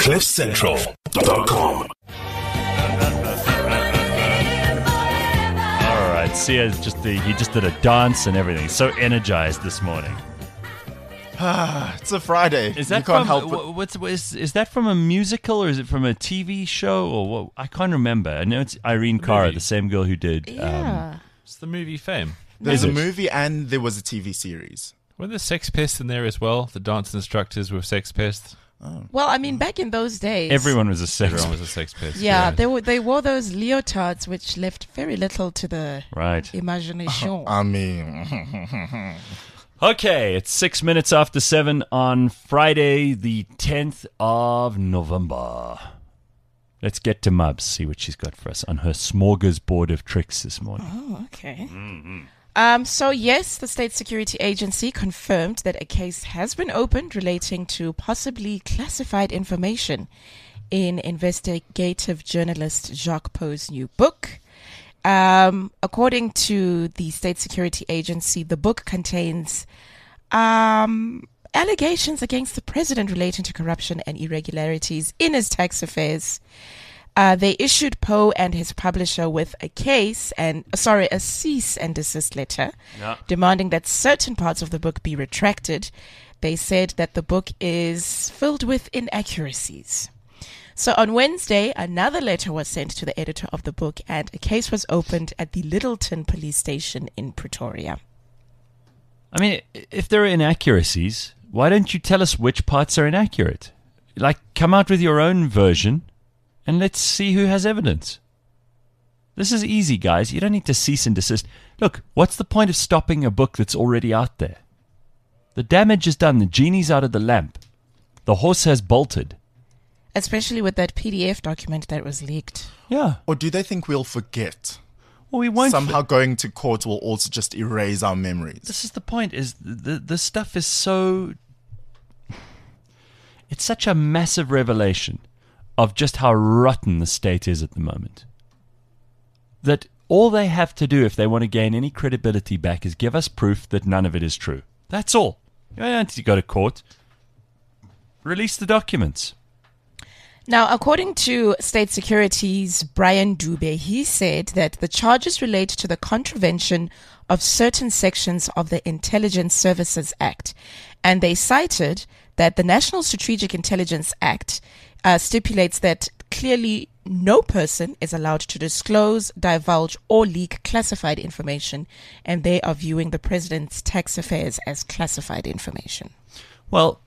CliffCentral.com. All right, Sia he just did a dance and everything. So energized this morning. It's a Friday. Is that you can't from help it. is that from a musical or is it from a TV show or what? I can't remember. I know it's Irene Cara, movie. the same girl who did. It's the movie Fame. There's Is a it? movie and there was a TV series. Were there sex pests in there as well? The dance instructors were sex pests. Well, I mean, back in those days, Everyone was a sex. Everyone was a sex pest. yeah, they wore those leotards, which left very little to the Right. imagination. I mean, Okay, it's 6 minutes after 7 on Friday, the 10th of November. Let's get to Mubs, see what she's got for us on her smorgasbord of tricks this morning. Oh, okay. So yes, the State Security Agency confirmed that a case has been opened relating to possibly classified information in investigative journalist Jacques Poe's new book. According to the State Security Agency, the book contains allegations against the president relating to corruption and irregularities in his tax affairs. They issued Poe and his publisher with a cease and desist letter, demanding that certain parts of the book be retracted. They said that the book is filled with inaccuracies. So on Wednesday, another letter was sent to the editor of the book and a case was opened at the Littleton police station in Pretoria. I mean, if there are inaccuracies, why don't you tell us which parts are inaccurate? Like, come out with your own version and let's see who has evidence. This is easy, guys. You don't need to cease and desist. Look, what's the point of stopping a book that's already out there? The damage is done. The genie's out of the lamp. The horse has bolted. Especially with that PDF document that was leaked. Yeah. or do they think we'll forget? Well, we won't. Somehow going to court will also just erase our memories. This is the point, is the stuff is so... It's such a massive revelation of just how rotten the state is at the moment. That all they have to do if they want to gain any credibility back is give us proof that none of it is true. That's all. You don't need to go to court. Release the documents. Now, according to State Security's Brian Dube, he said that the charges relate to the contravention of certain sections of the Intelligence Services Act. And they cited that the National Strategic Intelligence Act stipulates that clearly no person is allowed to disclose, divulge, or leak classified information, and they are viewing the president's tax affairs as classified information. Well,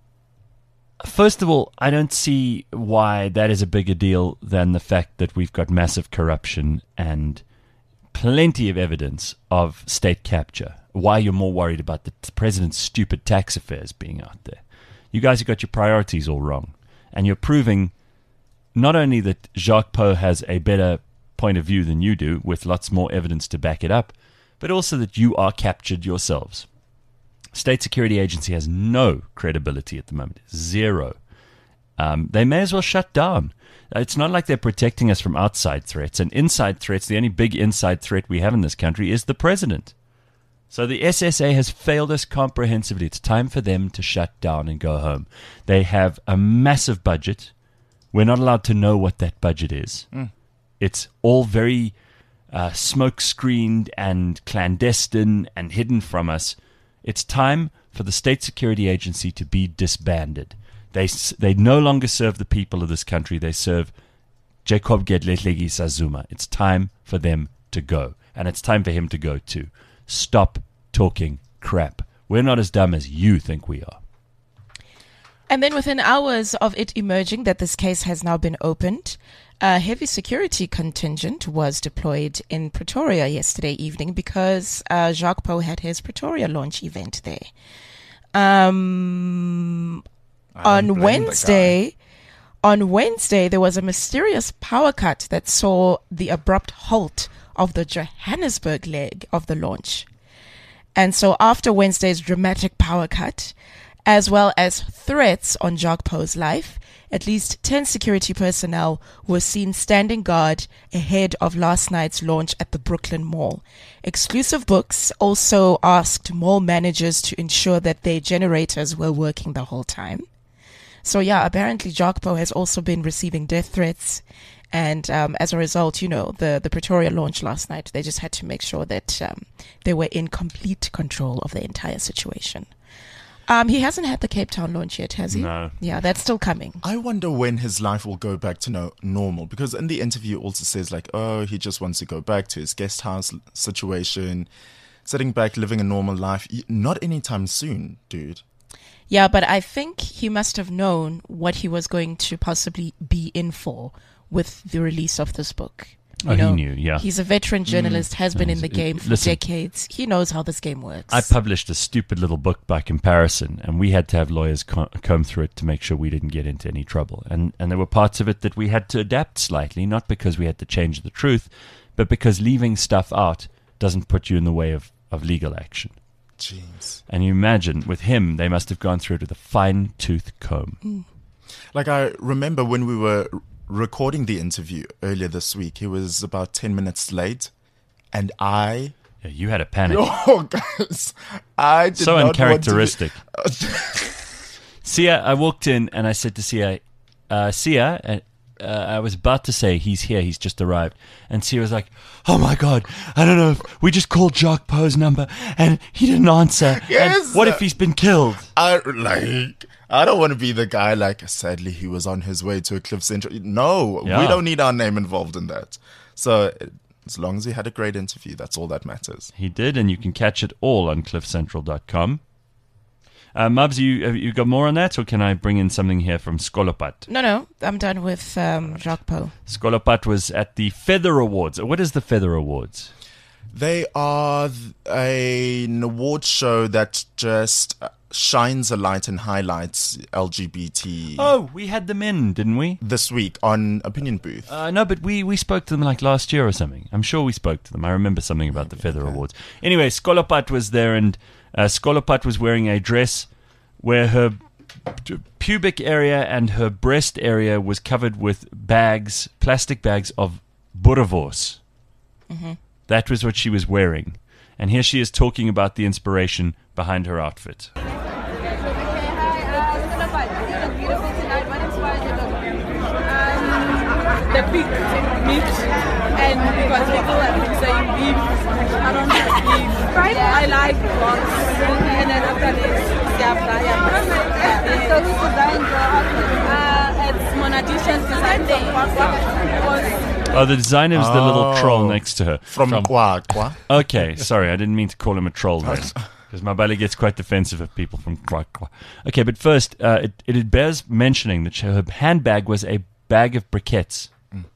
first of all, I don't see why that is a bigger deal than the fact that we've got massive corruption and plenty of evidence of state capture. Why you're more worried about the president's stupid tax affairs being out there. You guys have got your priorities all wrong. And you're proving not only that Jacques Poe has a better point of view than you do, with lots more evidence to back it up, but also that you are captured yourselves. State Security Agency has no credibility at the moment. Zero. They may as well shut down. It's not like they're protecting us from outside threats. And inside threats, the only big inside threat we have in this country is the president. So the SSA has failed us comprehensively. It's time for them to shut down and go home. They have a massive budget. We're not allowed to know what that budget is. It's all very smoke-screened and clandestine and hidden from us. It's time for the State Security Agency to be disbanded. They no longer serve the people of this country. They serve Jacob Gedletlegi Sazuma. It's time for them to go. And it's time for him to go too. Stop talking crap. We're not as dumb as you think we are. And then within hours of it emerging that this case has now been opened, a heavy security contingent was deployed in Pretoria yesterday evening because Jacques Poe had his Pretoria launch event there. On Wednesday, there was a mysterious power cut that saw the abrupt halt of the Johannesburg leg of the launch. And so after Wednesday's dramatic power cut, as well as threats on Jacques Poe's life, at least 10 security personnel were seen standing guard ahead of last night's launch at the Brooklyn Mall. Exclusive Books also asked mall managers to ensure that their generators were working the whole time. So yeah, apparently Jogpo has also been receiving death threats. And as a result, the Pretoria launch last night, they just had to make sure that they were in complete control of the entire situation. He hasn't had the Cape Town launch yet, has he? No. Yeah, that's still coming. I wonder when his life will go back to normal, because in the interview it also says like, oh, he just wants to go back to his guest house situation, sitting back, living a normal life. Not anytime soon, dude. Yeah, but I think he must have known what he was going to possibly be in for with the release of this book. He knew, yeah. He's a veteran journalist, has been in the game for Listen, decades. He knows how this game works. I published a stupid little book by comparison, and we had to have lawyers comb through it to make sure we didn't get into any trouble. And there were parts of it that we had to adapt slightly, not because we had to change the truth, but because leaving stuff out doesn't put you in the way of legal action. Jeez. And you imagine, with him, they must have gone through it with a fine-tooth comb. Like, I remember when we were recording the interview earlier this week, he was about 10 minutes late, and Yeah, you had a panic. Oh, guys, I did So not uncharacteristic. Want to Sia, I walked in and I said to Sia, I was about to say, he's here, he's just arrived. And Sia was like, oh my God, I don't know if we just called Jacques Poe's number and he didn't answer. Yes. And what if he's been killed? I don't want to be the guy like, sadly, he was on his way to a Cliff Central. No, Yeah. we don't need our name involved in that. So as long as he had a great interview, that's all that matters. He did, and you can catch it all on cliffcentral.com. Mubs, you got more on that, or can I bring in something here from Skolopat? No, I'm done with Jacques Poe. Skolopat was at the Feather Awards. What is the Feather Awards? They are an award show that just shines a light and highlights LGBT Oh, we had them in, didn't we? this week on Opinion Booth. No, but we spoke to them like last year or something. I'm sure we spoke to them. I remember something about the Feather Awards. Anyway, Skolopat was there, and Skolopat was wearing a dress where her pubic area and her breast area was covered with bags, plastic bags of boerewors. Mm-hmm. That was what she was wearing. And here she is talking about the inspiration behind her outfit. The pig meat, and because people have been saying beef, I don't like beef. I like pork, and then after this, so who designed your outfit? It's Monadisha's design from Oh, the designer was the little troll next to her. From Kwa. Okay, sorry, I didn't mean to call him a troll then. Because my belly gets quite defensive of people from Kwa. Okay, but first, it bears mentioning that her handbag was a bag of briquettes.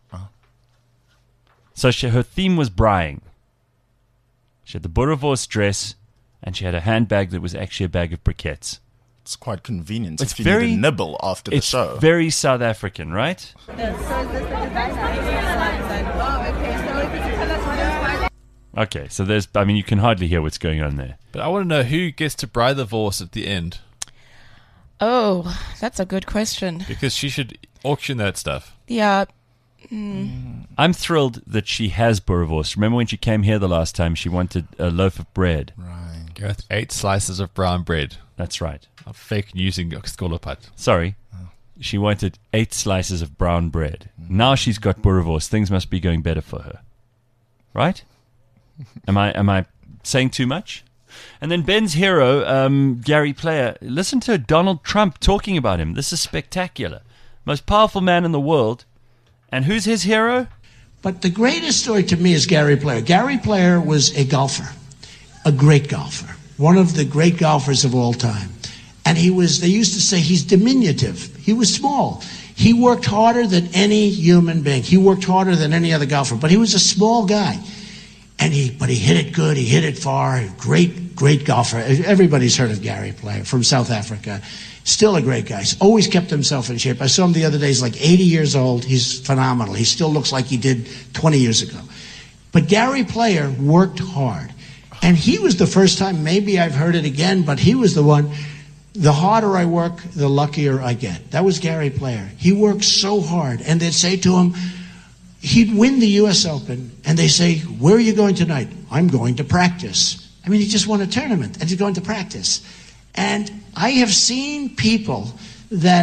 So her theme was braaiing. She had the boerewors dress, and she had a handbag that was actually a bag of briquettes. It's quite convenient It's if you very- need a nibble after the It's show. very South African, right? So is this the designer? Oh, okay. So if you tell us what inspired Okay, so you can hardly hear what's going on there. But I want to know who gets to braai the horse at the end, Oh, that's a good question. because she should auction that stuff. Yeah. I'm thrilled that she has boerewors. Remember when she came here the last time, she wanted a loaf of bread. Right. Gareth, 8 slices of brown bread. That's right. I'm fake using Skolopat. Sorry. She wanted 8 slices of brown bread. Now she's got boerewors. Things must be going better for her. Right? Am I saying too much? And then Ben's hero, Gary Player, listen to Donald Trump talking about him. This is spectacular. Most powerful man in the world. And who's his hero? But the greatest story to me is Gary Player. Gary Player was a golfer, a great golfer, one of the great golfers of all time. And they used to say he's diminutive. He was small. He worked harder than any human being. He worked harder than any other golfer, but he was a small guy. But he hit it good. He hit it far. Great golfer. Everybody's heard of Gary Player from South Africa. Still a great guy. He's always kept himself in shape. I saw him the other day. He's like 80 years old. He's phenomenal. He still looks like he did 20 years ago. But Gary Player worked hard. And he was the first time, maybe I've heard it again, but he was the one, the harder I work, the luckier I get. That was Gary Player. He worked so hard. And they'd say to him, he'd win the U.S. Open, and they say, where are you going tonight? I'm going to practice. I mean, he just won a tournament, and he's going to practice. And I have seen people that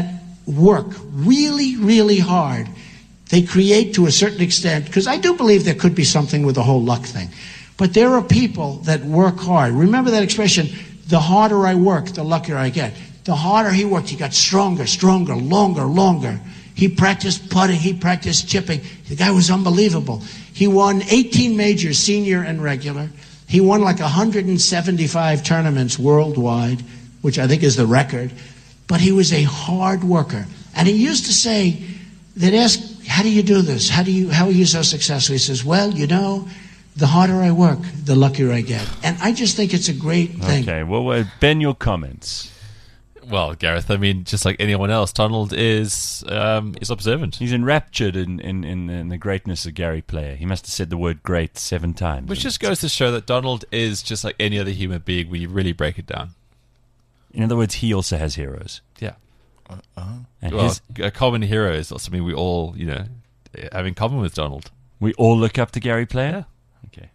work really, really hard. They create to a certain extent, because I do believe there could be something with the whole luck thing. But there are people that work hard. Remember that expression, the harder I work, the luckier I get. The harder he worked, he got stronger, stronger, longer. He practiced putting, he practiced chipping. The guy was unbelievable. He won 18 majors, senior and regular. He won like 175 tournaments worldwide, which I think is the record. But he was a hard worker. And he used to say, they'd ask, how do you do this? How are you so successful? He says, well, you know, the harder I work, the luckier I get. And I just think it's a great thing. Okay, well, Ben, your comments. Well, Gareth, I mean, just like anyone else, Donald is observant. He's enraptured in the greatness of Gary Player. He must have said the word great 7 times. Which just goes to show that Donald is just like any other human being when you really break it down. In other words, he also has heroes. Yeah. And Well, a common hero is something we all, have in common with Donald. we all look up to Gary Player? Okay.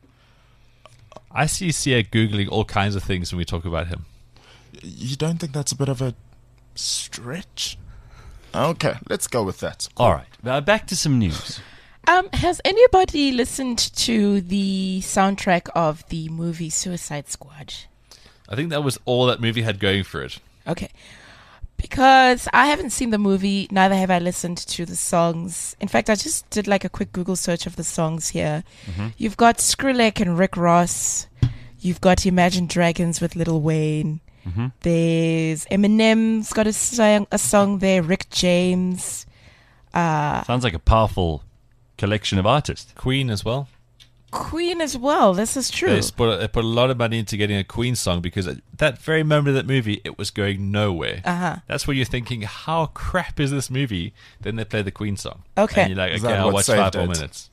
I see Sia Googling all kinds of things when we talk about him. You don't think that's a bit of a stretch? Okay, let's go with that. All right. Back to some news. Has anybody listened to the soundtrack of the movie Suicide Squad? I think that was all that movie had going for it. Okay. Because I haven't seen the movie, neither have I listened to the songs. In fact, I just did like a quick Google search of the songs here. Mm-hmm. You've got Skrillex and Rick Ross. You've got Imagine Dragons with Lil Wayne. Mm-hmm. There's Eminem's got a song there. Rick James. Sounds like a powerful collection of artists. Queen as well. Queen as well. This is true. They put a lot of money into getting a Queen song because at that very moment of that movie, it was going nowhere. Uh-huh. That's where you're thinking, how crap is this movie? Then they play the Queen song. Okay. And you're like, Is okay, that I'll what watch saved 5 more it? minutes.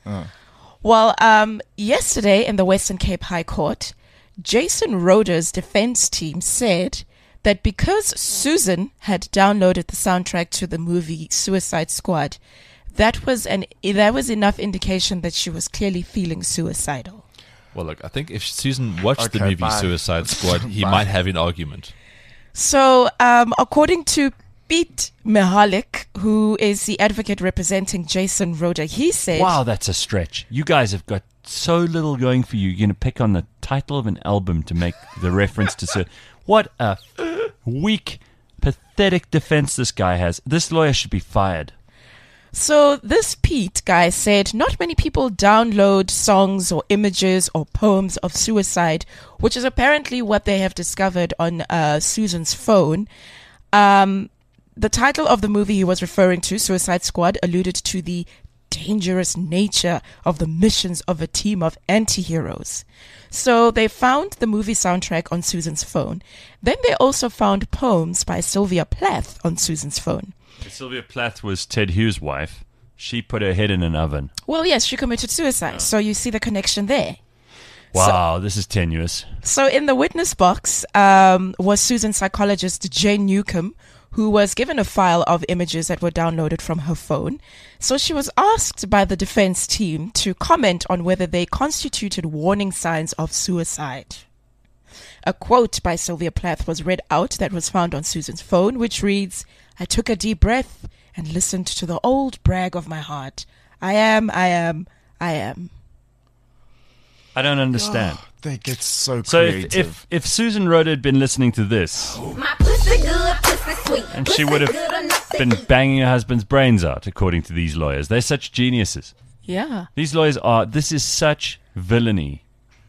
Well, yesterday in the Western Cape High Court, Jason Roder's defense team said that because Susan had downloaded the soundtrack to the movie Suicide Squad, that was enough indication that she was clearly feeling suicidal. Well, look, I think if Susan watched the Okay, movie bye. Suicide Squad, he Bye. might have an argument. So, according to Pete Mihalik, who is the advocate representing Jason Roder, he said, Wow, that's a stretch. You guys have got so little going for you. You're going to pick on the title of an album to make the reference to... What a weak, pathetic defense this guy has. This lawyer should be fired. So this Pete guy said not many people download songs or images or poems of suicide, which is apparently what they have discovered on Susan's phone. The title of the movie he was referring to, Suicide Squad, alluded to the dangerous nature of the missions of a team of anti-heroes. So they found the movie soundtrack on Susan's phone. Then they also found poems by Sylvia Plath on Susan's phone. Sylvia Plath was Ted Hughes' wife. She put her head in an oven. Well, yes, she committed suicide. So you see the connection there. Wow, this is tenuous. So in the witness box was Susan's psychologist, Jane Newcomb, who was given a file of images that were downloaded from her phone. So she was asked by the defense team to comment on whether they constituted warning signs of suicide. A quote by Sylvia Plath was read out that was found on Susan's phone, which reads, "I took a deep breath and listened to the old brag of my heart. I am. I don't understand. They get so So creative. if Susan Roder had been listening to this, My pussy good, pussy sweet. and she would have been banging her husband's brains out, according to these lawyers. They're such geniuses. Yeah. These lawyers are, this is such villainy.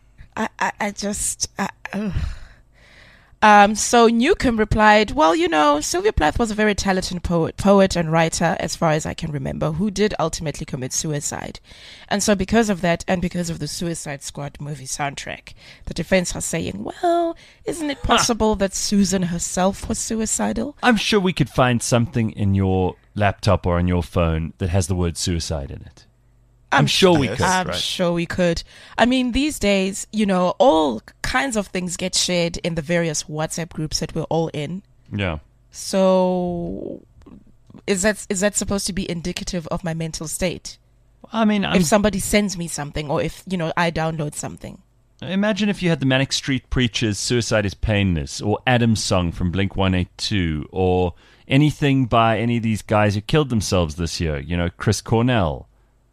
So Newcomb replied, well, you know, Sylvia Plath was a very talented poet and writer, as far as I can remember, who did ultimately commit suicide. And so because of that, and because of the Suicide Squad movie soundtrack, the defense are saying, well, isn't it possible that Susan herself was suicidal? I'm sure we could find something in your laptop or on your phone that has the word suicide in it. I'm sure we Yes. could. I'm sure we could. I mean, these days, you know, all kinds of things get shared in the various WhatsApp groups that we're all in. Yeah. So is that supposed to be indicative of my mental state? I mean, If somebody sends me something or if, you know, I download something. Imagine if you had the Manic Street Preachers' Suicide is Painless, or Adam's Song from Blink-182, or anything by any of these guys who killed themselves this year. You know, Chris Cornell,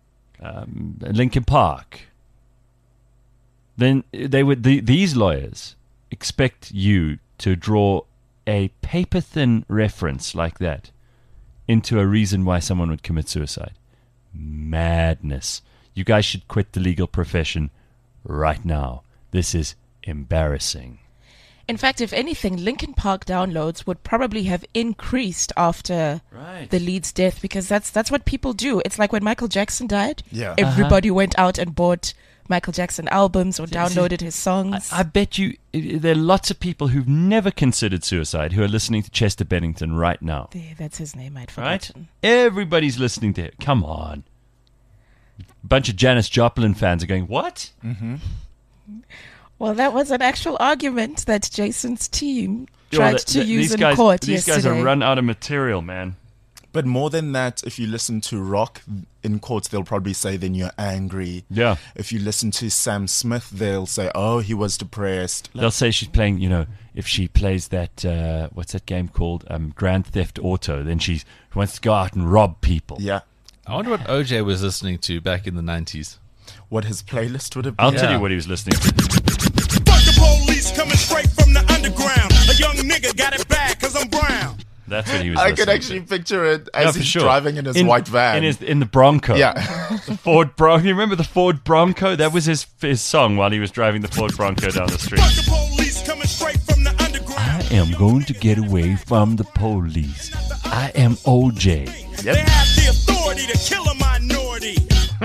Linkin Park. Then they would these lawyers expect you to draw a paper-thin reference like that into a reason why someone would commit suicide. Madness. You guys should quit the legal profession right now. This is embarrassing. In fact, if anything, Linkin Park downloads would probably have increased after the lead's death, because that's what people do. It's like when Michael Jackson died. Yeah. Everybody went out and bought Michael Jackson albums or downloaded his songs. I bet you there are lots of people who've never considered suicide who are listening to Chester Bennington right now. That's his name, I'd Right? forgotten. Everybody's listening to him. Come on. A bunch of Janis Joplin fans are going, what? Well, that was an actual argument that Jason's team Yo, tried to use these in guys, court These yesterday. guys are run out of material, man. But more than that, if you listen to rock in court, they'll probably say then you're angry. Yeah. If you listen to Sam Smith, they'll say, oh, he was depressed. They'll say she's playing, you know, if she plays that, what's that game called? Grand Theft Auto, then she wants to go out and rob people. Yeah. I wonder what OJ was listening to back in the 90s. What his playlist would have been. I'll tell you what he was listening to. Fuck the police coming straight from the underground. A young nigga got it bad cause I'm brown. That's what he was I listening could actually to. picture it Yeah, as for he's sure. driving in his white van. In the Bronco. Yeah. The Ford Bronco. You remember the Ford Bronco? That was his song while he was driving the Ford Bronco down the street. Fuck the police coming straight from the underground. I am going to get away from the police. I am OJ. They have the authority to kill a minority.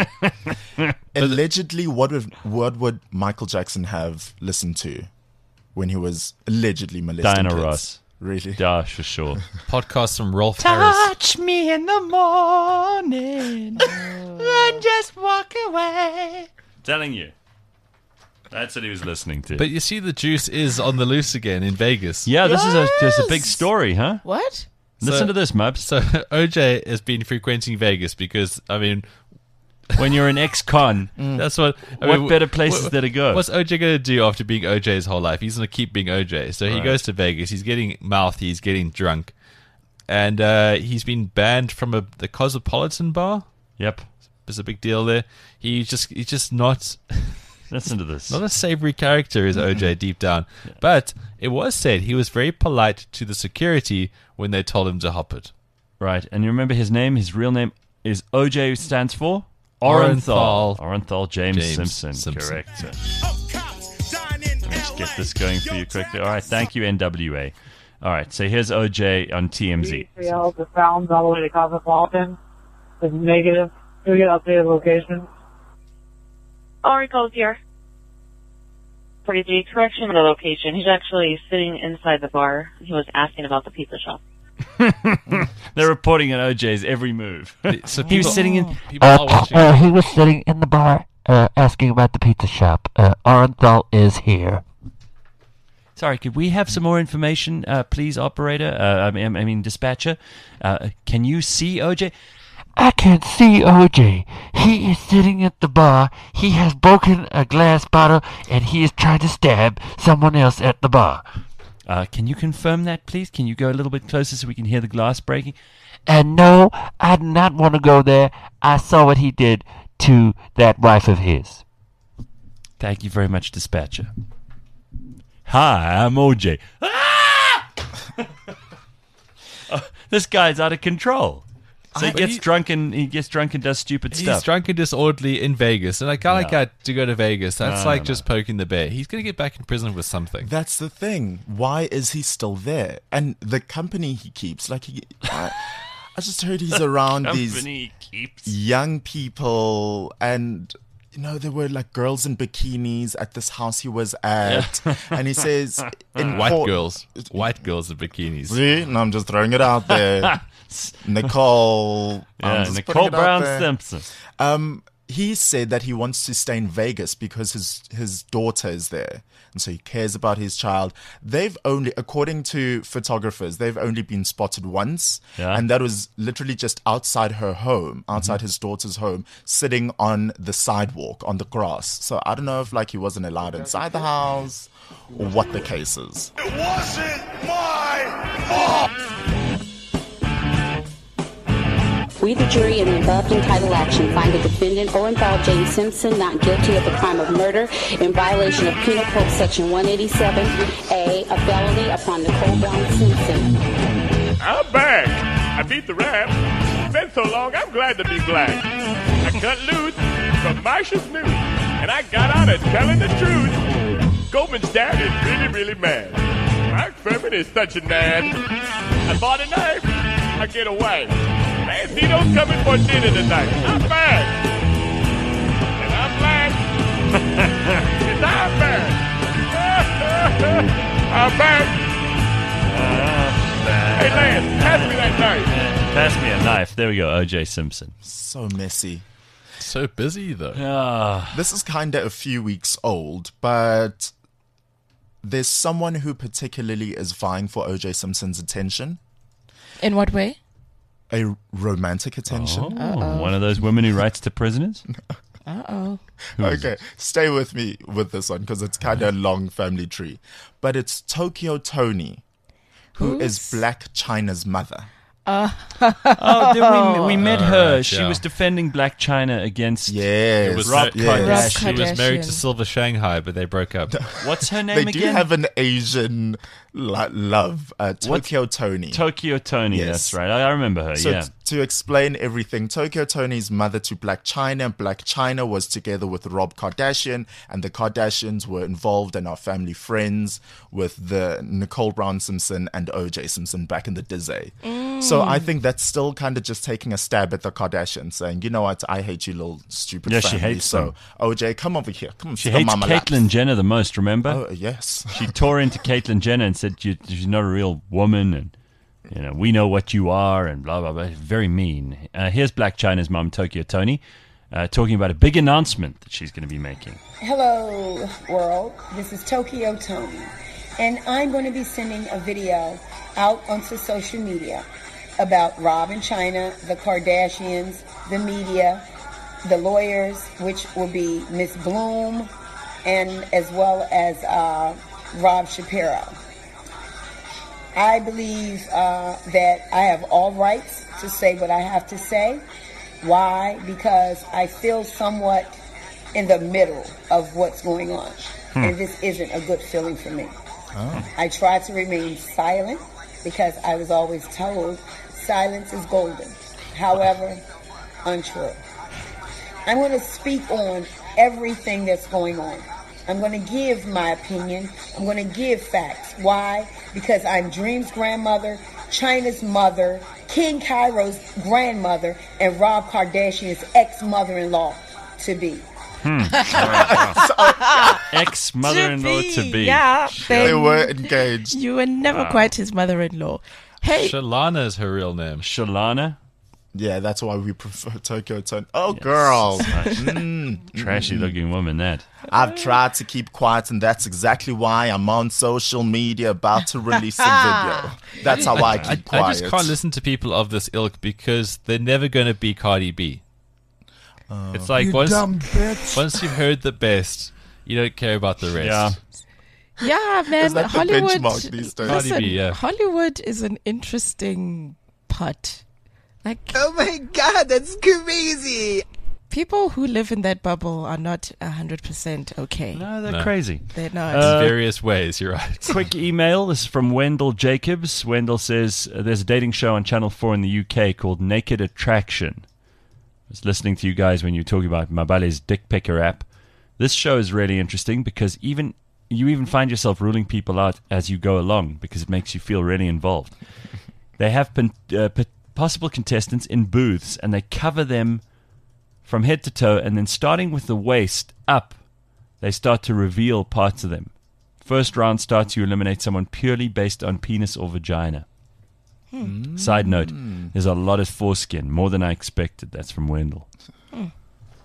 Allegedly, what would Michael Jackson have listened to when he was allegedly molesting Diana kids? Ross. Really? Yeah, for sure. Podcast from Rolf Harris. Touch me in the morning, then just walk away. Telling you. That's what he was listening to. But you see, the juice is on the loose again in Vegas. yeah, this is a big story, huh? What? Listen to this, Mubs. So OJ has been frequenting Vegas because, I mean, When you're an ex-con, that's what. I what mean, better places there to go? What's OJ going to do after being OJ his whole life? He's going to keep being OJ. So he Right. goes to Vegas. He's getting mouthy. He's getting drunk. And he's been banned from the Cosmopolitan bar. Yep. There's a big deal there. He's just not Listen to this. a savory character is OJ deep down. But it was said he was very polite to the security when they told him to hop it. Right, and you remember his name? His real name is OJ stands for? Orenthal. Orenthal James Simpson. Simpson. Correct. Of cops dying in Let's LA. get this going for you quickly. All right, thank you, NWA. All right, so here's OJ on TMZ. All the sounds all the way to Cosmopolitan is negative. Can we get updated location? Oracle's here. For the correction of the location, he's actually sitting inside the bar. He was asking about the pizza shop. They're reporting on OJ's every move. So He was sitting in. People are watching. He was sitting in the bar asking about the pizza shop. Orenthal is here. Sorry, could we have some more information, please, operator? I mean, dispatcher. Can you see OJ? I can see OJ. He is sitting at the bar. He has broken a glass bottle and he is trying to stab someone else at the bar. Can you confirm that, please? Can you go a little bit closer so we can hear the glass breaking? And no, I do not want to go there. I saw what he did to that wife of his. Thank you very much, dispatcher. Hi, I'm OJ. Ah! This guy's out of control. So he gets drunk and does stupid He's stuff. drunk and disorderly in Vegas, and a guy like that to go to Vegas, that's No, like no, just poking the bear. He's going to get back in prison with something. That's the thing. Why is he still there? And the company he keeps, like I just heard he's around these Company keeps. young people, and you know there were like girls in bikinis at this house he was at, and he says in White court- girls in bikinis. See, no, I'm just throwing it out there. Nicole, I'm Yeah, just Nicole putting it out Brown there. Simpson. he said that he wants to stay in Vegas because his daughter is there. And so he cares about his child. They've only, according to photographers, they've only been spotted once. Yeah. And that was literally just outside her home, outside his daughter's home, sitting on the sidewalk, on the grass. So I don't know if like he wasn't allowed inside the house or what the case is. It wasn't my fault. We, the jury, in the above entitled action, find the defendant Orenthal James Simpson not guilty of the crime of murder in violation of Penal Code Section 187A, a felony upon Nicole Brown Simpson. I'm back. I beat the rap. It's been so long, I'm glad to be black. I cut loose from Marcia's noose, and I got out of telling the truth. Goldman's dad is really, really mad. Mark Furman is such a nad. I bought a knife. I get away. Mancino's coming for dinner tonight. I'm back. And I'm black. And I'm back. I'm back. Hey, Lance, pass me that knife. Pass me a knife. There we go, O.J. Simpson. So messy. So busy, though. This is kind of a few weeks old, but there's someone who particularly is vying for O.J. Simpson's attention. In what way? A romantic attention. One of those women who writes to prisoners? Uh-oh. Okay, stay with me with this one because it's kind of a long family tree. But it's Tokyo Toni, who is Black China's mother. We met her. Right, She yeah. was defending Black China against Yes. It was Rob Kardashian. She was married to Silver Shanghai, but they broke up. What's her name They again? do have an Asian love. Tokyo Toni. Tokyo Toni, Yes. that's right. I remember her, So yeah. to explain everything, Tokyo Toni's mother to Black China, and Black China was together with Rob Kardashian, and the Kardashians were involved and are family friends with the Nicole Brown Simpson and O.J. Simpson back in the Dizzy. So I think that's still kind of just taking a stab at the Kardashians, saying, you know what, I hate you little stupid Yeah, family. she hates so them. O.J., come over here. Come on, She sit on hates Mama laps. Caitlyn Jenner the most, remember? Oh, yes. She tore into Caitlyn Jenner and said she's not a real woman and we know what you are and blah, blah, blah. Very mean. Here's Black China's mum, Tokyo Toni, talking about a big announcement that she's going to be making. Hello, world. This is Tokyo Toni, and I'm going to be sending a video out onto social media about Rob and China, the Kardashians, the media, the lawyers, which will be Miss Bloom, and as well as Rob Shapiro. I believe that I have all rights to say what I have to say. Why? Because I feel somewhat in the middle of what's going on. And this isn't a good feeling for me. I try to remain silent because I was always told silence is golden. However, untrue. I'm going to speak on everything that's going on. I'm going to give my opinion. I'm going to give facts. Why? Because I'm Dream's grandmother, China's mother, King Cairo's grandmother, and Rob Kardashian's ex-mother-in-law to be. Ex-mother-in-law to be. Yeah. They were engaged. You were never quite his mother-in-law. Hey. Shalana is her real name. Shalana? Yeah, that's why we prefer Tokyo Toni. Oh, girl. Trashy looking woman, that. I've tried to keep quiet, and that's exactly why I'm on social media about to release a video. That's how I keep quiet. I just can't listen to people of this ilk because they're never going to be Cardi B. It's like once you've heard the best, you don't care about the rest. Yeah, man. Is that the Hollywood. benchmark these days? Listen, Cardi B, yeah. Hollywood is an interesting putt. Like, oh my God, that's crazy. People who live in that bubble are not 100% okay. No, they're crazy. They're not. In various ways, you're right. Quick email. This is from Wendell Jacobs. Wendell says, there's a dating show on Channel 4 in the UK called Naked Attraction. I was listening to you guys when you were talking about Mabale's Dick Picker app. This show is really interesting because you even find yourself ruling people out as you go along because it makes you feel really involved. They have possible contestants in booths and they cover them from head to toe, and then starting with the waist up, they start to reveal parts of them. First round starts, you eliminate someone purely based on penis or vagina. Side note, there's a lot of foreskin, more than I expected. That's from Wendell.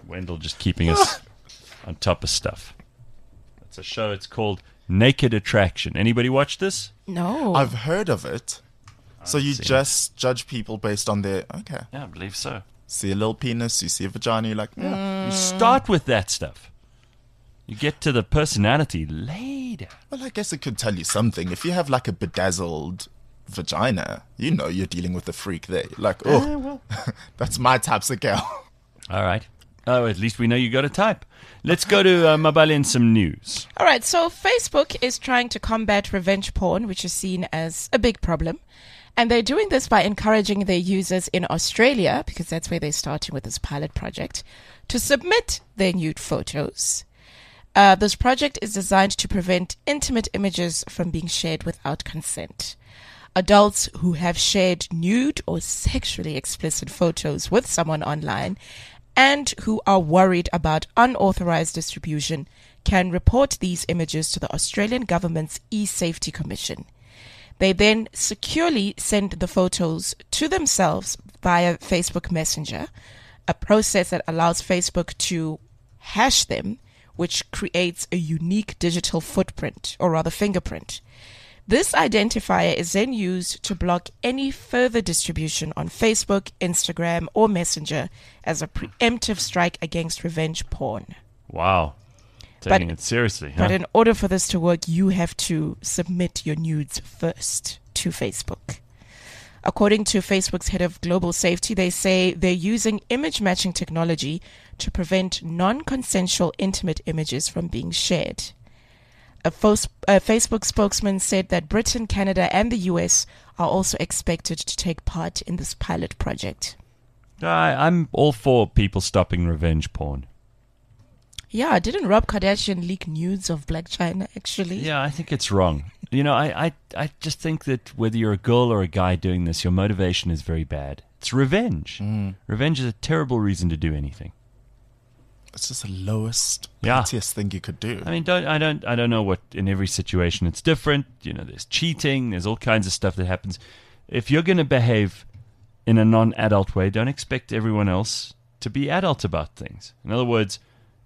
Wendell just keeping us on top of stuff. It's a show. It's called Naked Attraction. Anybody watch this? No. I've heard of it. So you just judge people based on their... Okay. Yeah, I believe so. See a little penis, you see a vagina, you're like... Yeah. You start with that stuff. You get to the personality later. Well, I guess it could tell you something. If you have like a bedazzled vagina, you know you're dealing with a freak there. You're like, oh, that's my type of girl. All right. Oh, at least we know you got a type. Let's go to Mabali and some news. All right, so Facebook is trying to combat revenge porn, which is seen as a big problem. And they're doing this by encouraging their users in Australia, because that's where they're starting with this pilot project, to submit their nude photos. This project is designed to prevent intimate images from being shared without consent. Adults who have shared nude or sexually explicit photos with someone online and who are worried about unauthorized distribution can report these images to the Australian government's eSafety Commission. They then securely send the photos to themselves via Facebook Messenger, a process that allows Facebook to hash them, which creates a unique digital footprint, or rather fingerprint. This identifier is then used to block any further distribution on Facebook, Instagram, or Messenger as a preemptive strike against revenge porn. Wow. Taking it seriously. Huh? But in order for this to work, you have to submit your nudes first to Facebook. According to Facebook's head of global safety, they say they're using image matching technology to prevent non-consensual intimate images from being shared. A Facebook spokesman said that Britain, Canada, and the US are also expected to take part in this pilot project. I'm all for people stopping revenge porn. Yeah, didn't Rob Kardashian leak nudes of Black China, actually? Yeah, I think it's wrong. You know, I just think that whether you're a girl or a guy doing this, your motivation is very bad. It's revenge. Revenge is a terrible reason to do anything. It's just the lowest, pettiest thing you could do. I mean, I don't know what, in every situation it's different. You know, there's cheating, there's all kinds of stuff that happens. If you're going to behave in a non-adult way, don't expect everyone else to be adult about things. In other words,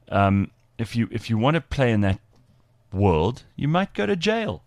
if you want to play in that world, you might go to jail.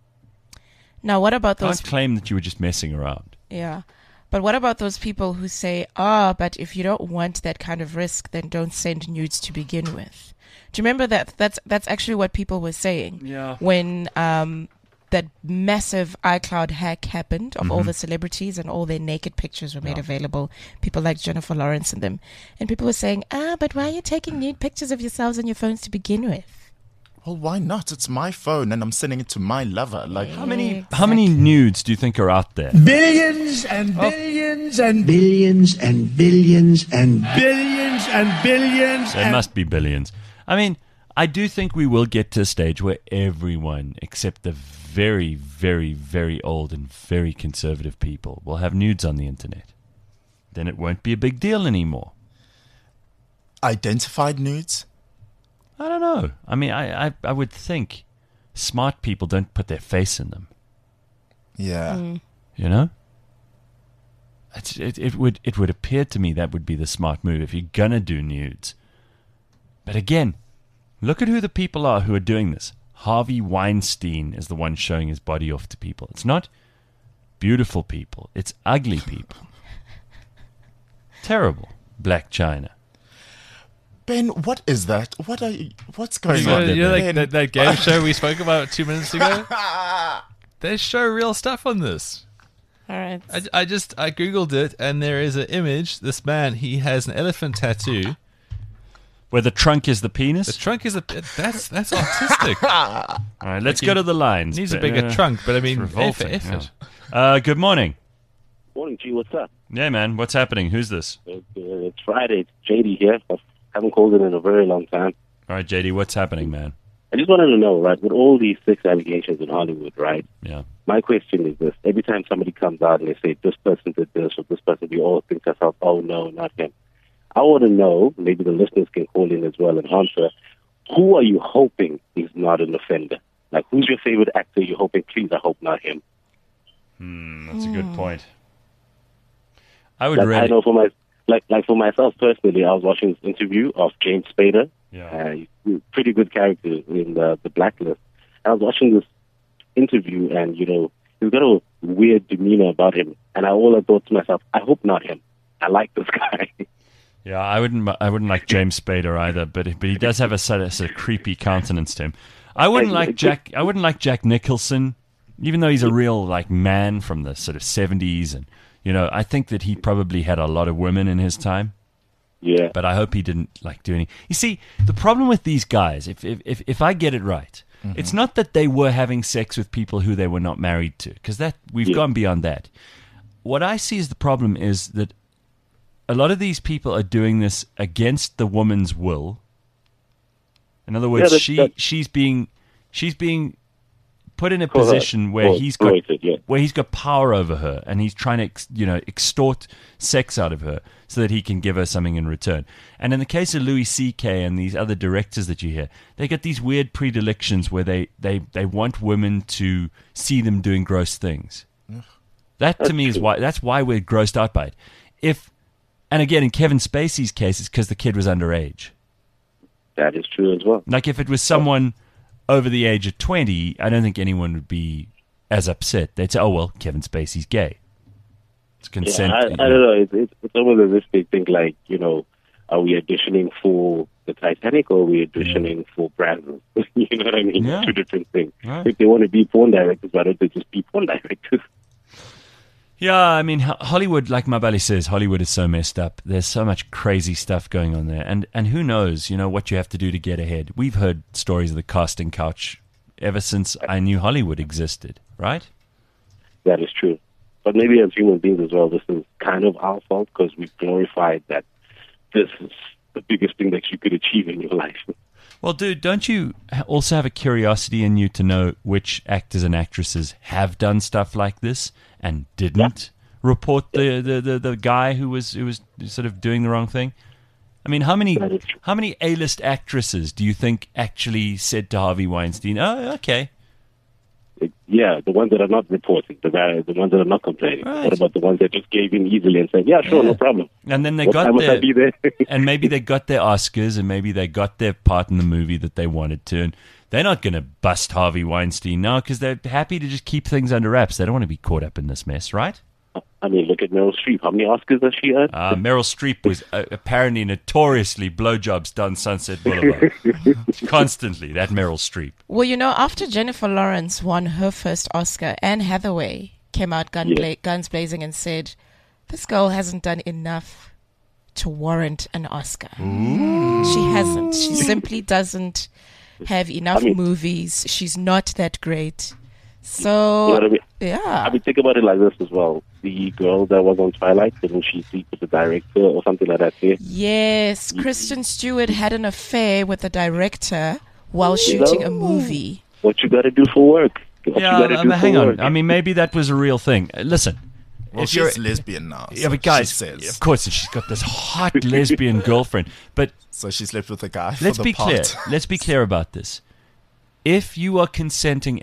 Now, what about those? Can't claim that you were just messing around. Yeah. But what about those people who say, but if you don't want that kind of risk, then don't send nudes to begin with? Do you remember that? That's actually what people were saying. Yeah. When that massive iCloud hack happened of all the celebrities and all their naked pictures were made available. People like Jennifer Lawrence and them. And people were saying, but why are you taking nude pictures of yourselves on your phones to begin with? Well, why not? It's my phone and I'm sending it to my lover. Like how many nudes do you think are out there? Billions and billions and billions and billions and billions and billions. There must be billions. I mean, I do think we will get to a stage where everyone, except the very, very, very old and very conservative people, will have nudes on the internet. Then it won't be a big deal anymore. Identified nudes? I don't know. I mean, I would think smart people don't put their face in them. Yeah. You know? It would appear to me that would be the smart move if you're going to do nudes. But again, look at who the people are who are doing this. Harvey Weinstein is the one showing his body off to people. It's not beautiful people. It's ugly people. Terrible. Black China. Ben, what is that? What's going on? You know, like that game show we spoke about 2 minutes ago? They show real stuff on this. All right. I Googled it, and there is an image. This man, he has an elephant tattoo. Where the trunk is the penis? The trunk is that's autistic. All right, let's go to the lines. Needs a bigger trunk, but I mean, effort. Good morning. Morning, G. What's up? Yeah, man. What's happening? Who's this? It's Friday. It's JD here. I haven't called in a very long time. All right, JD, what's happening, man? I just wanted to know, right, with all these sex allegations in Hollywood, right? Yeah. My question is this. Every time somebody comes out and they say, this person did this or this person, we all think to ourselves, oh, no, not him. I want to know, maybe the listeners can call in as well and answer, who are you hoping is not an offender? Like, who's your favorite actor you're hoping, please, I hope not him? That's a good point. I would like, really... I know for like for myself personally, I was watching this interview of James Spader. Yeah. He's a pretty good character in the Blacklist. I was watching this interview, and he's got a weird demeanor about him, and all I thought to myself, I hope not him. I like this guy. Yeah, I wouldn't like James Spader either, but he does have a sort of creepy countenance to him. I wouldn't like Jack Nicholson, even though he's a real man from the sort of 70s, and I think that he probably had a lot of women in his time. Yeah. But I hope he didn't do any. You see, the problem with these guys, if I get it right, it's not that they were having sex with people who they were not married to, because we've gone beyond that. What I see as the problem is that a lot of these people are doing this against the woman's will. In other words, she's being put in a position where he's got power over her, and he's trying to extort sex out of her so that he can give her something in return. And in the case of Louis C.K. and these other directors that you hear, they get these weird predilections where they want women to see them doing gross things. That to me is why we're grossed out by it. And again, in Kevin Spacey's case, it's because the kid was underage. That is true as well. Like if it was someone over the age of 20, I don't think anyone would be as upset. They'd say, "Oh well, Kevin Spacey's gay." It's consent. Yeah, I don't know. It's almost as if they think are we auditioning for the Titanic or are we auditioning for Brazil? You know what I mean? Yeah. Two different things. Right. If they want to be porn directors, why don't they just be porn directors? Yeah, I mean, Hollywood, like Mabali says, Hollywood is so messed up. There's so much crazy stuff going on there. And who knows, what you have to do to get ahead. We've heard stories of the casting couch ever since I knew Hollywood existed, right? That is true. But maybe as human beings as well, this is kind of our fault because we've glorified that this is the biggest thing that you could achieve in your life. Well, dude, don't you also have a curiosity in you to know which actors and actresses have done stuff like this and didn't report the guy who was sort of doing the wrong thing? I mean, how many A-list actresses do you think actually said to Harvey Weinstein, "Oh, okay"? Yeah, the ones that are not reporting, the ones that are not complaining. Right. What about the ones that just gave in easily and said, "Yeah, sure, no problem"? And then they What got time must I be there? and maybe they got their Oscars, and maybe they got their part in the movie that they wanted to. And they're not going to bust Harvey Weinstein now because they're happy to just keep things under wraps. They don't want to be caught up in this mess, right? I mean, look at Meryl Streep. How many Oscars has she earned? Meryl Streep was apparently notoriously blowjobs down Sunset Boulevard. Constantly, that Meryl Streep. Well, after Jennifer Lawrence won her first Oscar, Anne Hathaway came out guns blazing and said, "This girl hasn't done enough to warrant an Oscar." She hasn't. She simply doesn't have enough movies. She's not that great. So, you know what I mean? Yeah. I mean, think about it like this as well. The girl that was on Twilight, didn't she sleep with the director or something like that? Yeah? Yes, Kristen Stewart had an affair with the director while shooting a movie. What you got to do for work? Hang on. I mean, maybe that was a real thing. Listen. Well, she's lesbian now. Yeah, but guys, she says. Of course, she's got this hot lesbian girlfriend. But so she slept with a guy. Let's be clear. Let's be clear about this. If you are consenting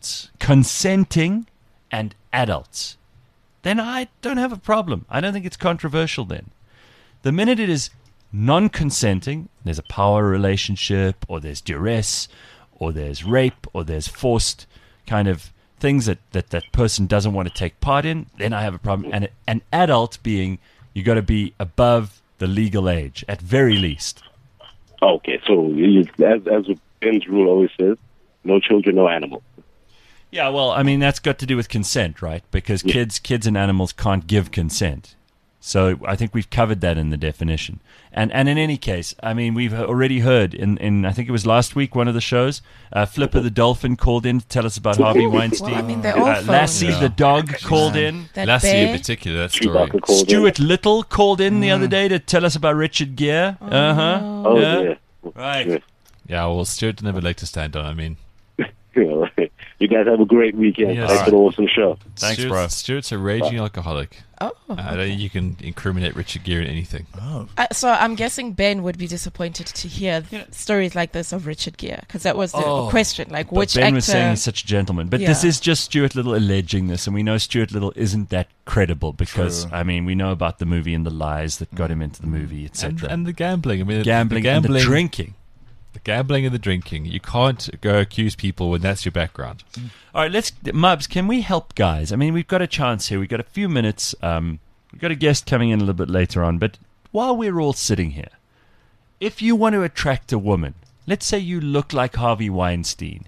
and adults, then I don't have a problem. I don't think it's controversial then. The minute it is non-consenting, there's a power relationship, or there's duress, or there's rape, or there's forced kind of things that person doesn't want to take part in, then I have a problem. And an adult being, you got to be above the legal age, at very least. Okay, so as Ben's rule always says, no children, no animals. Yeah, well, I mean, that's got to do with consent, right? Because kids and animals can't give consent. So I think we've covered that in the definition. And in any case, I mean, we've already heard in I think it was last week, one of the shows, Flipper the dolphin called in to tell us about Harvey Weinstein. Well, I mean, they're all Lassie the dog called in. Lassie in particular, that story. Stuart Little called in the other day to tell us about Richard Gere. Yeah. Right. Yeah, well, Stuart never liked to stand on, I mean. Right. You guys have a great weekend. Yes. It's an awesome show. Thanks, bro. Stuart's a raging alcoholic. Oh. I don't think you can incriminate Richard Gere in anything. Oh. So I'm guessing Ben would be disappointed to hear stories like this of Richard Gere, because that was the question. Like, But which Ben actor? was saying he's such a gentleman. But this is just Stuart Little alleging this, and we know Stuart Little isn't that credible because, True. I mean, we know about the movie and the lies that got him into the movie, etc. And the gambling. I mean, Gambling and the drinking. The gambling and the drinking. You can't go accuse people when that's your background. All right, Mubs, can we help guys? I mean, we've got a chance here. We've got a few minutes. We've got a guest coming in a little bit later on. But while we're all sitting here, if you want to attract a woman, let's say you look like Harvey Weinstein,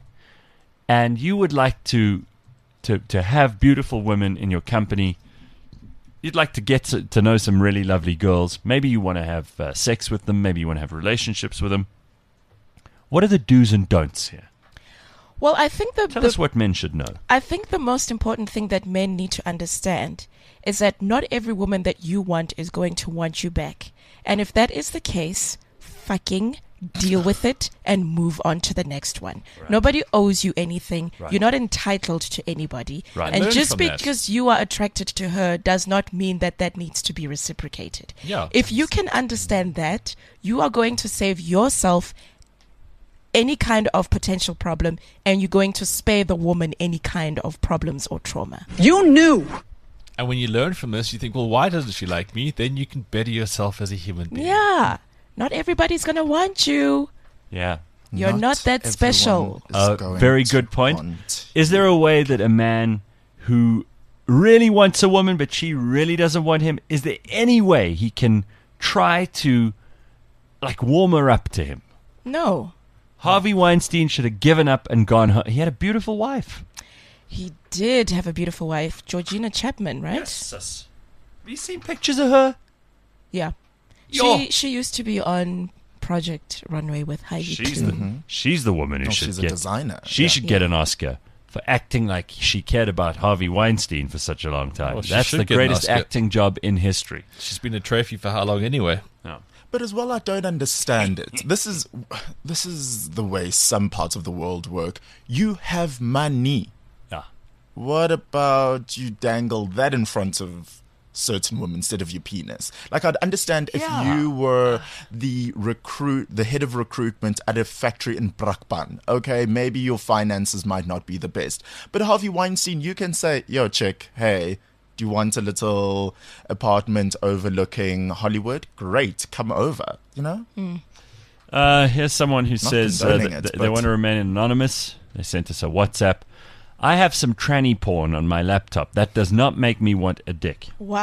and you would like to have beautiful women in your company, you'd like to get to know some really lovely girls. Maybe you want to have sex with them. Maybe you want to have relationships with them. What are the do's and don'ts here? Well, I think Tell us what men should know. I think the most important thing that men need to understand is that not every woman that you want is going to want you back. And if that is the case, fucking deal with it and move on to the next one. Right. Nobody owes you anything. Right. You're not entitled to anybody. Right. And Learn just from that. because you are attracted to her does not mean that that needs to be reciprocated. Yeah. If you can understand that, you are going to save yourself any kind of potential problem, and you're going to spare the woman any kind of problems or trauma. You knew. And when you learn from this, you think, well, why doesn't she like me? Then you can better yourself as a human being. Yeah. Not everybody's going to want you. Yeah. You're not that special. Very good point. Is there a way that a man who really wants a woman but she really doesn't want him, is there any way he can try to warm her up to him? No. Harvey Weinstein should have given up and gone home. He had a beautiful wife. He did have a beautiful wife, Georgina Chapman, right? Yes. Have you seen pictures of her? Yeah. Yo. She used to be on Project Runway with Heidi Klum. She's the woman who should she's get a designer. She should get an Oscar for acting like she cared about Harvey Weinstein for such a long time. Well, she That's should the get an greatest Oscar. acting job in history. She's been a trophy for how long anyway? No. But as well, I don't understand it. This is the way some parts of the world work. You have money. Yeah. What about you dangle that in front of certain women instead of your penis? Like, I'd understand if you were the head of recruitment at a factory in Brakpan. Okay, maybe your finances might not be the best. But Harvey Weinstein, you can say, yo, chick, hey, do you want a little apartment overlooking Hollywood? Great, come over, you know? Here's someone who says condoning that it, they but- want to remain anonymous. They sent us a WhatsApp. I have some tranny porn on my laptop. That does not make me want a dick. Wow.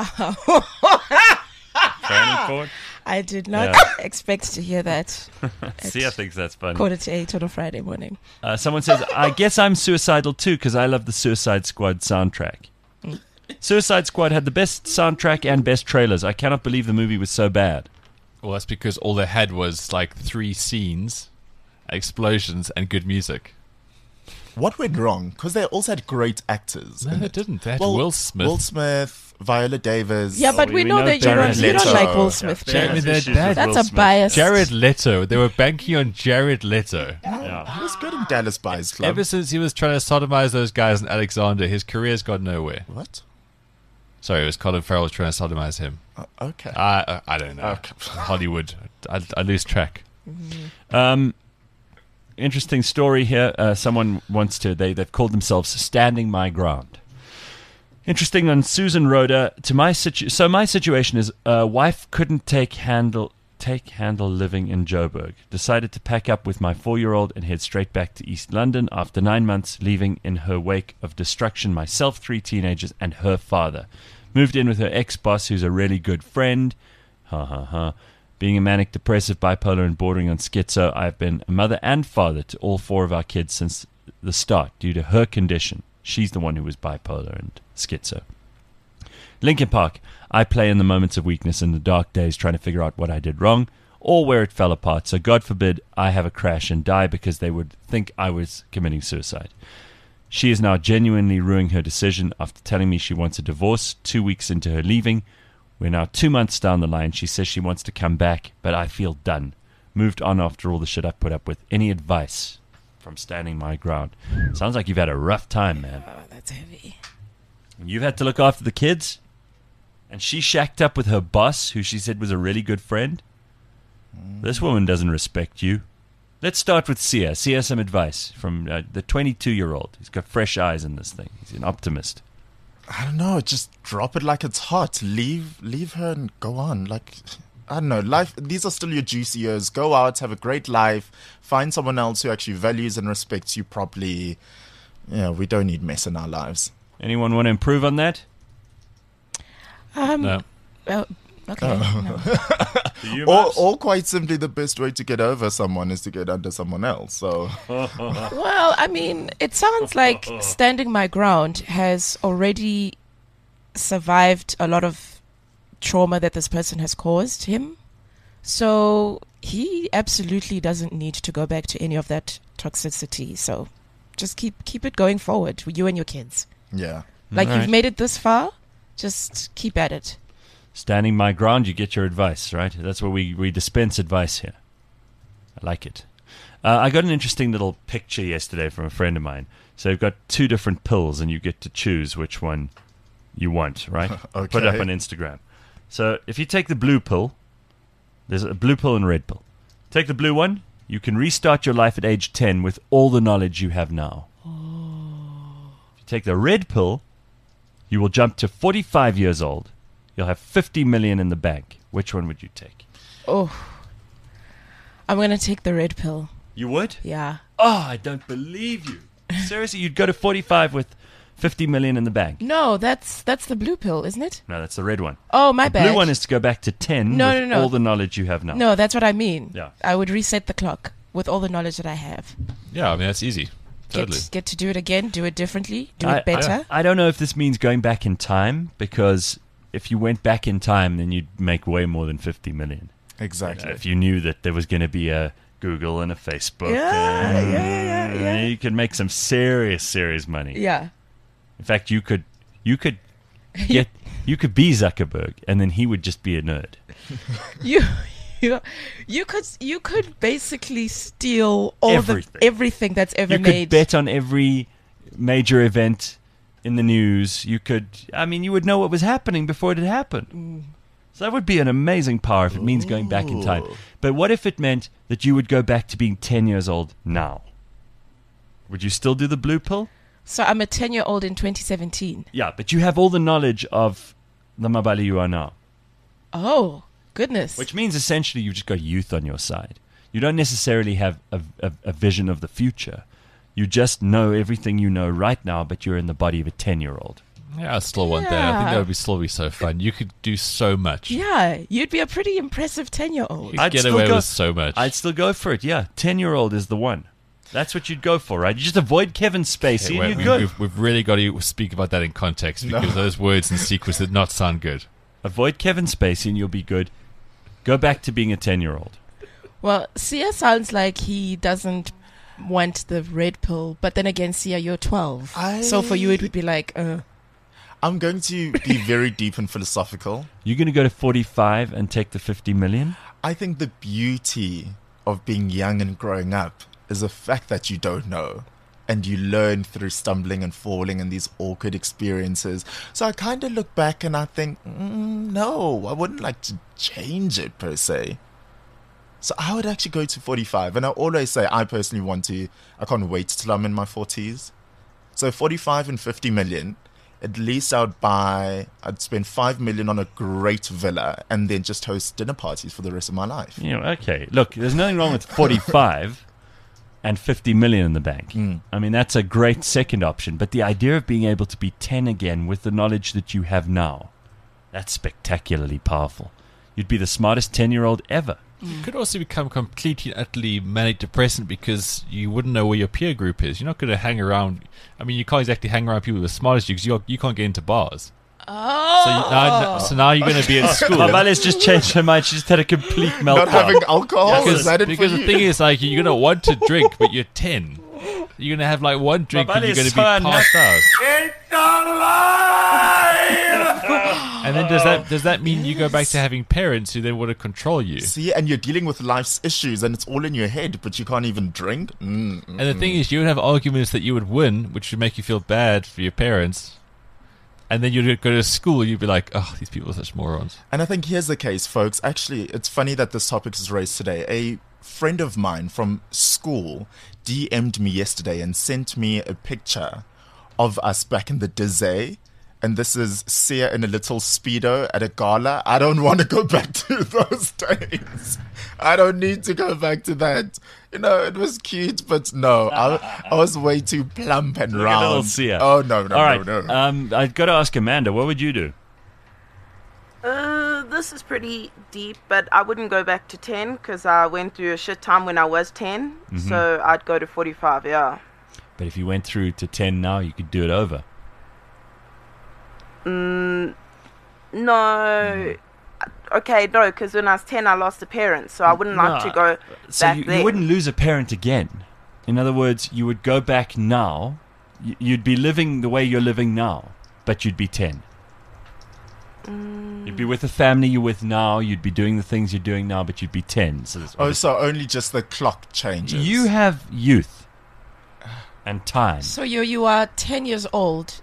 Tranny porn? I did not expect to hear that. See, I think that's funny. 7:45 on a Friday morning. Someone says, I guess I'm suicidal too because I love the Suicide Squad soundtrack. Suicide Squad had the best soundtrack and best trailers. I cannot believe the movie was so bad. Well, that's because all they had was 3 scenes, explosions, and good music. What went wrong? Because they also had great actors. No, in they it. didn't. They had Will Smith. Will Smith, Viola Davis. Yeah, but we know that you don't like Will Smith, Yeah, James. Jared That's Will a Smith. bias. Jared Leto. They were banking on Jared Leto. He was good in Dallas Buyers Club. Ever since he was trying to sodomize those guys in Alexander, his career's gone nowhere. What? Sorry, it was Colin Farrell trying to sodomize him. Okay. I don't know. Okay. Hollywood. I lose track. Interesting story here. Someone wants to. They've called themselves Standing My Ground. Interesting on Susan Rhoda. My situation is wife couldn't take handle living in Joburg. Decided to pack up with my 4-year-old and head straight back to East London after 9 months, leaving in her wake of destruction myself, 3 teenagers, and her father. Moved in with her ex-boss, who's a really good friend. Ha ha ha. Being a manic depressive, bipolar, and bordering on schizo, I've been a mother and father to all 4 of our kids since the start due to her condition. She's the one who was bipolar and schizo. Linkin Park. I play in the moments of weakness and the dark days trying to figure out what I did wrong or where it fell apart. So God forbid I have a crash and die because they would think I was committing suicide. She is now genuinely ruining her decision after telling me she wants a divorce 2 weeks into her leaving. We're now 2 months down the line. She says she wants to come back, but I feel done. Moved on after all the shit I put up with. Any advice from Standing My Ground. Sounds like you've had a rough time, man. Oh, that's heavy. And you've had to look after the kids? And she shacked up with her boss, who she said was a really good friend? This woman doesn't respect you. Let's start with Sia. Sia, some advice from the 22-year-old. He's got fresh eyes in this thing. He's an optimist. I don't know. Just drop it like it's hot. Leave her and go on. Like, I don't know. Life. These are still your juicy years. Go out, have a great life. Find someone else who actually values and respects you properly. Yeah, we don't need mess in our lives. Anyone want to improve on that? No. Well, okay. No. Or quite simply, the best way to get over someone is to get under someone else. So, Well, I mean, it sounds like Standing My Ground has already survived a lot of trauma that this person has caused him. So he absolutely doesn't need to go back to any of that toxicity. So just keep it going forward, you and your kids. yeah. Like, All you've right. made it this far, just keep at it. Standing My Ground, you get your advice, right? That's where we dispense advice here. I like it. I got an interesting little picture yesterday from a friend of mine. So you've got two different pills, and you get to choose which one you want, right? Okay. Put it up on Instagram. So if you take the blue pill, there's a blue pill and a red pill. Take the blue one, you can restart your life at age 10 with all the knowledge you have now. If you take the red pill, you will jump to 45 years old. You'll have 50 million in the bank. Which one would you take? Oh, I'm going to take the red pill. You would? Yeah. Oh, I don't believe you. Seriously, you'd go to 45 with 50 million in the bank. No, that's the blue pill, isn't it? No, that's the red one. Oh, my the bad. blue one is to go back to 10 with No. all the knowledge you have now. No, that's what I mean. Yeah. I would reset the clock with all the knowledge that I have. Yeah, I mean, that's easy. Totally. Get to do it again, do it differently, do it better. I don't know if this means going back in time, because if you went back in time, then you'd make way more than 50 million. Exactly. If you knew that there was going to be a Google and a Facebook. Yeah. You could make some serious money. Yeah. In fact, you could be Zuckerberg, and then he would just be a nerd. You could basically steal all everything that's ever You made. could bet on every major event in the news. You would know what was happening before it had happened. So that would be an amazing power if it means going back in time. But what if it meant that you would go back to being 10 years old now? Would you still do the blue pill? So I'm a 10-year-old in 2017. Yeah, but you have all the knowledge of the Mabali you are now. Oh, goodness. Which means essentially you've just got youth on your side. You don't necessarily have a vision of the future. You just know everything you know right now, but you're in the body of a 10-year-old. Yeah, I still want that. I think that would still be so fun. You could do so much. Yeah, you'd be a pretty impressive 10-year-old. You'd get away with so much. I'd still go for it, yeah. 10-year-old is the one. That's what you'd go for, right? You just avoid Kevin Spacey and you're good. We've really got to speak about that in context, because those words in sequence did not sound good. Avoid Kevin Spacey and you'll be good. Go back to being a 10-year-old. Well, Sia sounds like he doesn't want the red pill, but then again, Sia, you're 12. So for you, it would be like, I'm going to be very deep and philosophical. You're going to go to 45 and take the 50 million? I think the beauty of being young and growing up is the fact that you don't know. And you learn through stumbling and falling and these awkward experiences. So I kind of look back and I think, no, I wouldn't like to change it per se. So I would actually go to 45. And I always say I personally I can't wait till I'm in my 40s. So 45 and 50 million. At least I'd spend 5 million on a great villa and then just host dinner parties for the rest of my life. Okay. Look, there's nothing wrong with 45 and 50 million in the bank. I mean, that's a great second option. But the idea of being able to be 10 again with the knowledge that you have now, that's spectacularly powerful. You'd be the smartest 10-year-old ever. You could also become completely and utterly manic depressant because you wouldn't know where your peer group is. You're not going to hang around. I mean, you can't exactly hang around people who are smart as you because you can't get into bars. Oh. So now you're going to be at school. Mabale's just changed her mind. She just had a complete meltdown. Not having alcohol? Because, Is that it because for the you? thing is, like, you're going to want to drink, but you're 10. You're going to have like one drink and buddy you're going is to be so passed out. It's alive! And then does that mean you go back to having parents who then want to control you? See, and you're dealing with life's issues, and it's all in your head, but you can't even drink. And the thing is, you would have arguments that you would win, which would make you feel bad for your parents. And then you'd go to school, you'd be like, oh, these people are such morons. And I think here's the case, folks. Actually, it's funny that this topic is raised today. A friend of mine from school DM'd me yesterday and sent me a picture of us back in the Dizzy. And this is Sia in a little Speedo at a gala. I don't want to go back to those days. I don't need to go back to that. You know, it was cute, but no, I was way too plump and Look at round. little Sia. Oh, no. All right. No. I've got to ask Amanda, what would you do? This is pretty deep, but I wouldn't go back to 10 because I went through a shit time when I was 10. Mm-hmm. So I'd go to 45, yeah. But if you went through to 10 now, you could do it over. No. Okay, no, because when I was 10, I lost a parent, so I wouldn't like to go So back you there. wouldn't lose a parent again. In other words, you would go back now. You'd be living the way you're living now, but you'd be 10. You'd be with the family you're with now. You'd be doing the things you're doing now, but you'd be 10. So so only just the clock changes. you have youth and time. So you are 10 years old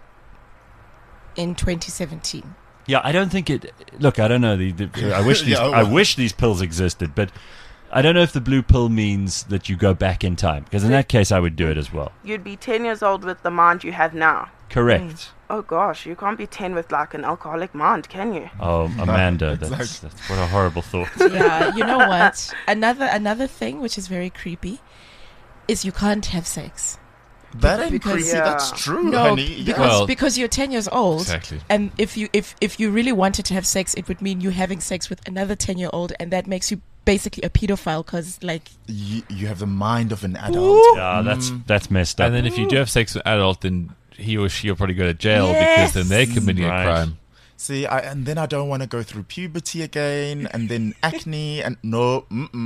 in 2017. Yeah, I don't think it. Look, I don't know. I wish these. I wish these pills existed, but I don't know if the blue pill means that you go back in time. Because in that case, I would do it as well. You'd be 10 years old with the mind you have now. Correct. Oh gosh, you can't be 10 with like an alcoholic mind, can you? Oh, Amanda, that's what a horrible thought. Yeah, you know what? Another thing which is very creepy is you can't have sex. That ain't creepy. That's true, no, honey. Because you're 10 years old. Exactly. And if you really wanted to have sex, it would mean you having sex with another 10-year-old, and that makes you basically a pedophile because, like, you have the mind of an adult. Yeah, that's messed up. And then if you do have sex with an adult, then he or she will probably go to jail because then they're committing a crime. See, and then I don't want to go through puberty again, and then acne, and no,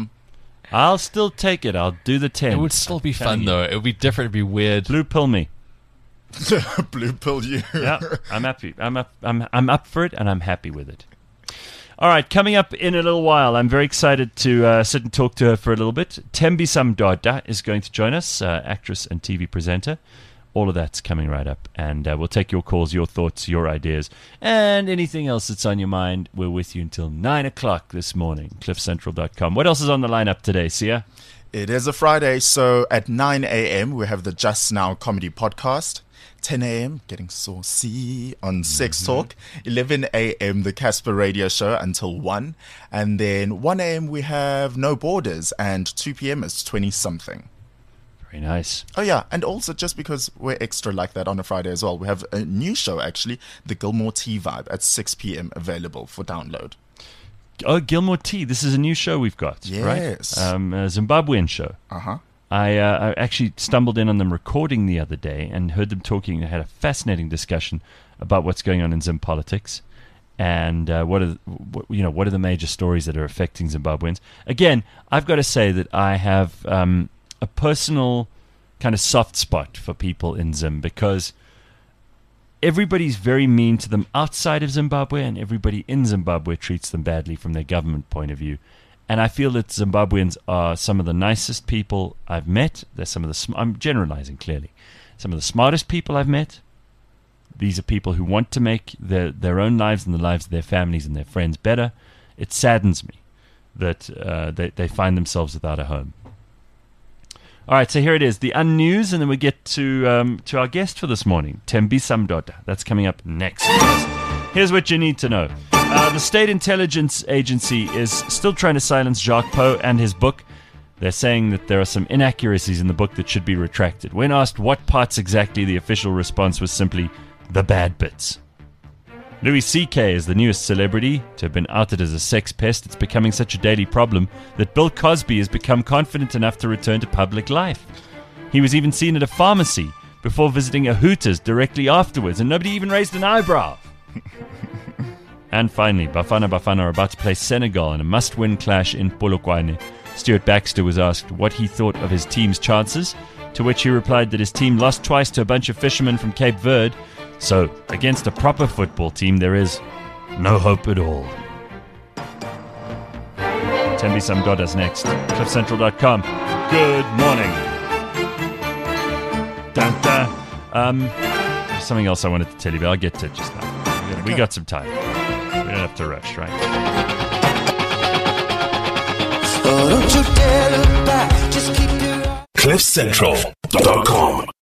I'll still take it. I'll do the 10. It would still be fun, though. It would be different. It would be weird. Blue pill me. Blue pill you. Yeah, I'm happy. I'm up for it, and I'm happy with it. All right, coming up in a little while, I'm very excited to sit and talk to her for a little bit. Thembisa Mdodwa is going to join us, actress and TV presenter. All of that's coming right up, and we'll take your calls, your thoughts, your ideas, and anything else that's on your mind. We're with you until 9 o'clock this morning, cliffcentral.com. What else is on the lineup today, Sia? It is a Friday, so at 9 a.m. we have the Just Now comedy podcast. 10 a.m. Getting Saucy on Sex Talk. 11 a.m. the Casper Radio Show until 1. And then 1 a.m. we have No Borders, and 2 p.m. is 20-something. Very nice. Oh, yeah. And also, just because we're extra like that on a Friday as well, we have a new show, actually, The Gilmore Tea Vibe, at 6 p.m. available for download. Oh, Gilmore Tea. This is a new show we've got, yes. right? A Zimbabwean show. Uh-huh. I actually stumbled in on them recording the other day and heard them talking. They had a fascinating discussion about what's going on in Zim politics and what are the major stories that are affecting Zimbabweans. Again, I've got to say that I have a personal kind of soft spot for people in Zim because everybody's very mean to them outside of Zimbabwe, and everybody in Zimbabwe treats them badly from their government point of view. And I feel that Zimbabweans are some of the nicest people I've met. They're some of the I'm generalizing clearly. Some of the smartest people I've met. These are people who want to make their own lives and the lives of their families and their friends better. It saddens me that they find themselves without a home. All right, so here it is, the Unnews, and then we get to our guest for this morning, Thembisa Mdodwa. That's coming up next. Here's what you need to know. The State Intelligence Agency is still trying to silence Jacques Poe and his book. They're saying that there are some inaccuracies in the book that should be retracted. When asked what parts exactly, the official response was simply, the bad bits. Louis C.K. is the newest celebrity to have been outed as a sex pest. It's becoming such a daily problem that Bill Cosby has become confident enough to return to public life. He was even seen at a pharmacy before visiting a Hooters directly afterwards, and nobody even raised an eyebrow. And finally, Bafana Bafana are about to play Senegal in a must-win clash in Polokwane. Stuart Baxter was asked what he thought of his team's chances, to which he replied that his team lost twice to a bunch of fishermen from Cape Verde, so against a proper football team there is no hope at all. Tembi Samgoda's next. CliffCentral.com. Good morning. There's something else I wanted to tell you, but I'll get to it just now. We got some time. We don't have to rush, right? CliffCentral.com